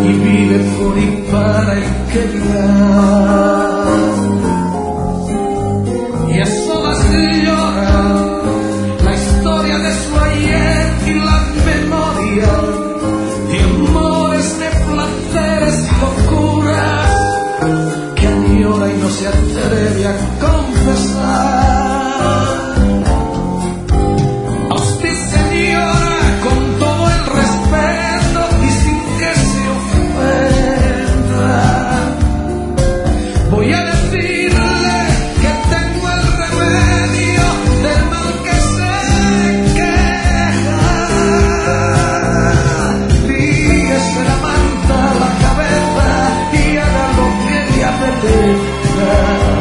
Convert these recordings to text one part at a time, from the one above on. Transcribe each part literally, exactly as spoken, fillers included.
y vive por y para el que dirá. Y a solas llora la historia de su ayer y la memoria de amores, de placeres, locuras que añora y no se atreve a confesar. A usted, señora, con todo el respeto y sin que se ofenda, voy a decirle que tengo el remedio del mal que se queja. Líguese la manta a la cabeza y haga lo que le apetezca.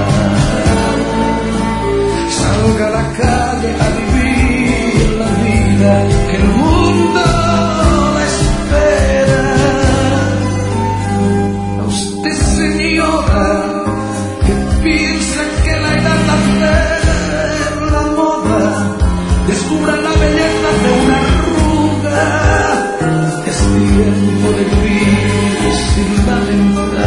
Salga a la calle a vivir la vida que el mundo la espera. A usted, señora, que piensa que la edad va a hacer la moda, descubra la belleza de una arruga. Es tiempo de vivir sin lamentar.